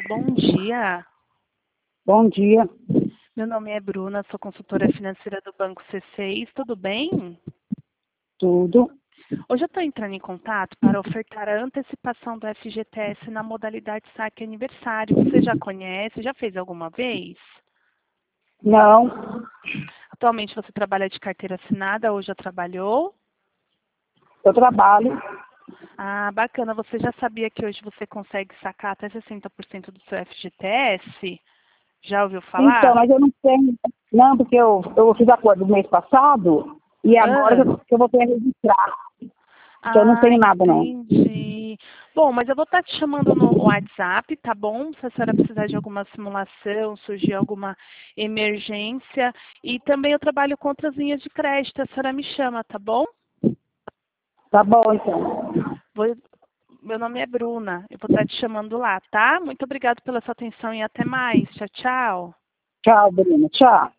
Bom dia. Bom dia. Meu nome é Bruna, sou consultora financeira do Banco C6. Tudo bem? Tudo. Hoje eu estou entrando em contato para ofertar a antecipação do FGTS na modalidade saque aniversário. Você já conhece? Já fez alguma vez? Não. Atualmente você trabalha de carteira assinada ou já trabalhou? Eu trabalho. Ah, bacana. Você já sabia que hoje você consegue sacar até 60% do seu FGTS? Já ouviu Então, falar? mas eu não tenho. Não, porque eu fiz acordo do mês passado e agora Ah. que eu vou ter que registrar. Então eu não Ah, tenho nada, não. entendi. Bom, mas eu vou estar te chamando no WhatsApp, tá bom? Se a senhora precisar de alguma simulação, surgir alguma emergência. E também eu trabalho com outras linhas de crédito, a senhora me chama, tá bom? Tá bom, então. Vou- Meu nome é Bruna, eu vou estar te chamando lá, tá? Muito obrigada pela sua atenção e até mais. Tchau, tchau. Tchau, Bruna. Tchau.